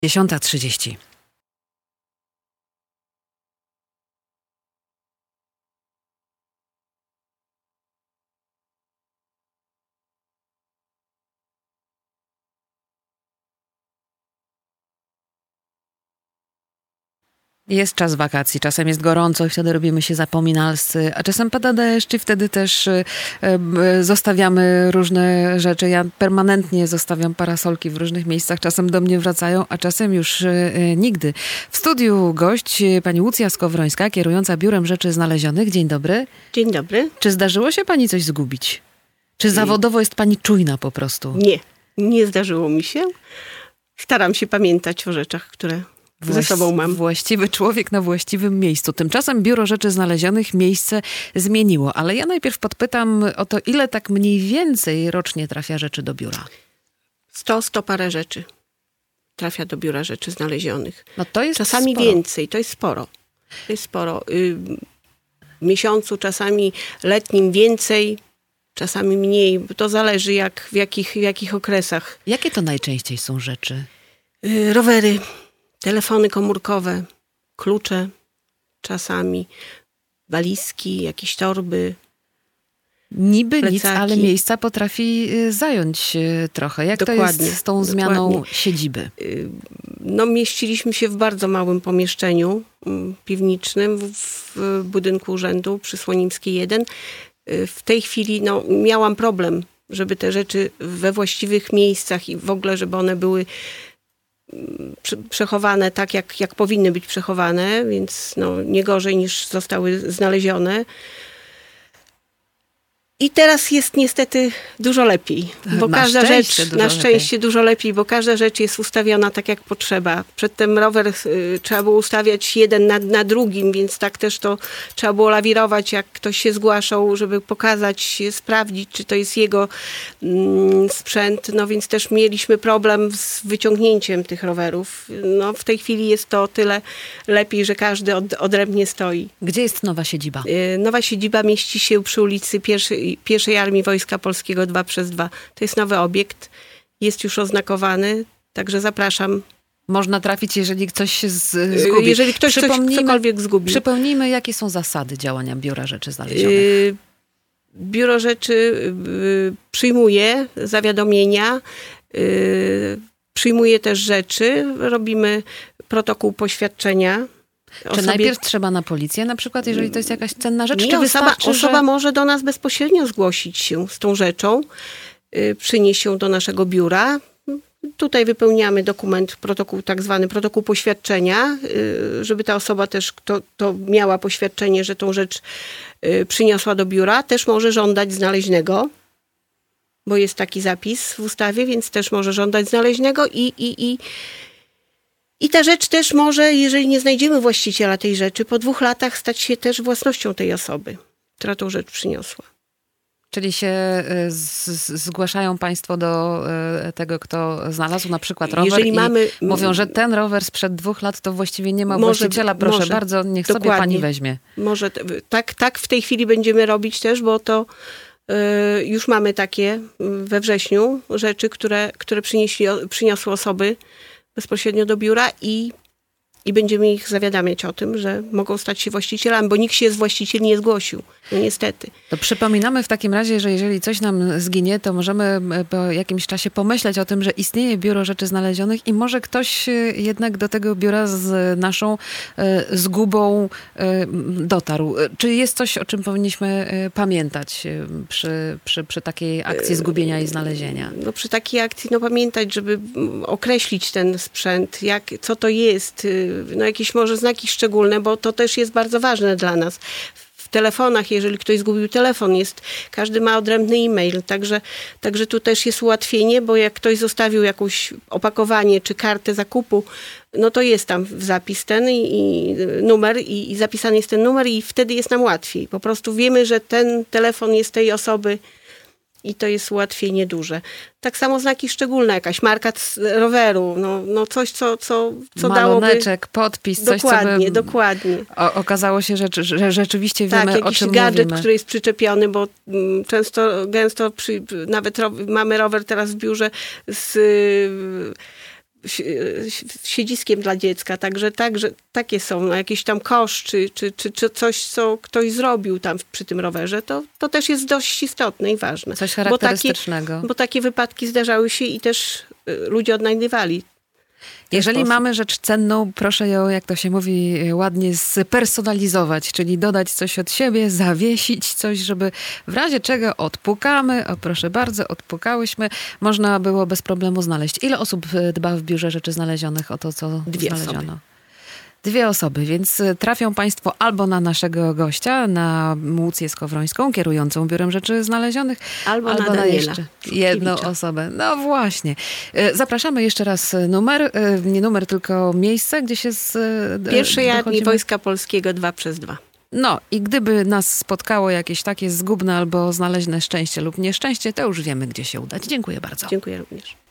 10:30. Jest czas wakacji, czasem jest gorąco i wtedy robimy się zapominalscy, a czasem pada deszcz i wtedy też zostawiamy różne rzeczy. Ja permanentnie zostawiam parasolki w różnych miejscach, czasem do mnie wracają, a czasem już nigdy. W studiu gość pani Łucja Skowrońska, kierująca Biurem Rzeczy Znalezionych. Dzień dobry. Dzień dobry. Czy zdarzyło się pani coś zgubić? Czy zawodowo jest pani czujna po prostu? Nie zdarzyło mi się. Staram się pamiętać o rzeczach, które ze sobą mam. Właściwy człowiek na właściwym miejscu. Tymczasem Biuro Rzeczy Znalezionych miejsce zmieniło. Ale ja najpierw podpytam o to, ile tak mniej więcej rocznie trafia rzeczy do biura? 100 parę rzeczy trafia do Biura Rzeczy Znalezionych. No to jest czasami sporo. więcej, to jest sporo. To jest sporo. W miesiącu, czasami letnim więcej, czasami mniej. To zależy w jakich okresach. Jakie to najczęściej są rzeczy? Rowery, telefony komórkowe, klucze czasami, walizki, jakieś torby. Niby plecaki. nic, ale miejsca potrafi zająć trochę. Jak to jest z tą zmianą siedziby? No, mieściliśmy się w bardzo małym pomieszczeniu piwniczym w budynku urzędu przy Słonimskiej 1. W tej chwili miałam problem, żeby te rzeczy we właściwych miejscach i w ogóle, żeby one były przechowane tak, jak powinny być przechowane, więc nie gorzej niż zostały znalezione. I teraz jest niestety dużo lepiej, bo każda rzecz, na szczęście dużo lepiej, bo każda rzecz jest ustawiona tak, jak potrzeba. Przedtem rower trzeba było ustawiać jeden na drugim, więc tak też to trzeba było lawirować, jak ktoś się zgłaszał, żeby pokazać, sprawdzić, czy to jest jego sprzęt. No więc też mieliśmy problem z wyciągnięciem tych rowerów. No w tej chwili jest to tyle lepiej, że każdy odrębnie stoi. Gdzie jest nowa siedziba? Nowa siedziba mieści się przy ulicy Pierwszej Armii Wojska Polskiego 2/2. To jest nowy obiekt. Jest już oznakowany, także zapraszam. Można trafić, jeżeli ktoś się zgubi. Jeżeli ktoś cokolwiek zgubi. Przypomnijmy, jakie są zasady działania Biura Rzeczy Znalezionych. Biuro Rzeczy przyjmuje zawiadomienia, przyjmuje też rzeczy. Robimy protokół poświadczenia. Czy najpierw trzeba na policję na przykład, jeżeli to jest jakaś cenna rzecz? Nie, osoba może do nas bezpośrednio zgłosić się z tą rzeczą, przynieść ją do naszego biura. Tutaj wypełniamy dokument, tak zwany protokół poświadczenia, żeby ta osoba też, kto miała poświadczenie, że tą rzecz przyniosła do biura, też może żądać znaleźnego, bo jest taki zapis w ustawie, więc też może żądać znaleźnego i ta rzecz też może, jeżeli nie znajdziemy właściciela tej rzeczy, po 2 latach stać się też własnością tej osoby, która tą rzecz przyniosła. Czyli się zgłaszają państwo do tego, kto znalazł na przykład rower mówią, że ten rower sprzed 2 lat to właściwie nie ma właściciela. Proszę bardzo, niech dokładnie sobie pani weźmie. Może tak w tej chwili będziemy robić też, bo to już mamy takie we wrześniu rzeczy, które przyniosły osoby bezpośrednio do biura i będziemy ich zawiadamiać o tym, że mogą stać się właścicielami, bo nikt się z właścicieli nie zgłosił. No niestety. To przypominamy w takim razie, że jeżeli coś nam zginie, to możemy po jakimś czasie pomyśleć o tym, że istnieje Biuro Rzeczy Znalezionych i może ktoś jednak do tego biura z naszą zgubą dotarł. Czy jest coś, o czym powinniśmy pamiętać przy takiej akcji zgubienia i znalezienia? No przy takiej akcji pamiętać, żeby określić ten sprzęt, co to jest, jakieś może znaki szczególne, bo to też jest bardzo ważne dla nas. W telefonach, jeżeli ktoś zgubił telefon, każdy ma odrębny e-mail, także tu też jest ułatwienie, bo jak ktoś zostawił jakieś opakowanie czy kartę zakupu, no to jest tam zapis ten i numer i zapisany jest ten numer i wtedy jest nam łatwiej. Po prostu wiemy, że ten telefon jest tej osoby i to jest ułatwienie duże. Tak samo znaki szczególne, jakaś marka roweru, coś, co dałoby... Maloneczek, podpis, coś, Dokładnie. Okazało się, że rzeczywiście wiemy, o czym gadżet, mówimy. który jest przyczepiony, bo gęsto nawet mamy rower teraz w biurze siedziskiem dla dziecka. Także takie są jakieś tam kosz, czy coś, co ktoś zrobił tam przy tym rowerze, to też jest dość istotne i ważne. Coś charakterystycznego. Bo takie wypadki zdarzały się i też ludzie odnajdywali. Jeżeli mamy rzecz cenną, proszę ją, jak to się mówi, ładnie spersonalizować, czyli dodać coś od siebie, zawiesić coś, żeby w razie czego odpukamy, o proszę bardzo, odpukałyśmy, można było bez problemu znaleźć. Ile osób dba w Biurze Rzeczy Znalezionych o to, co 2 znaleziono? osoby. 2 osoby, więc trafią państwo albo na naszego gościa, na Łucję Skowrońską, kierującą Biurem Rzeczy Znalezionych, Albo na Daniela jeszcze jedną osobę. No właśnie. Zapraszamy jeszcze raz numer, nie numer, tylko miejsce, gdzie się Pierwszej Armii Wojska Polskiego 2/2. No i gdyby nas spotkało jakieś takie zgubne albo znaleźne szczęście lub nieszczęście, to już wiemy, gdzie się udać. Dziękuję bardzo. Dziękuję również.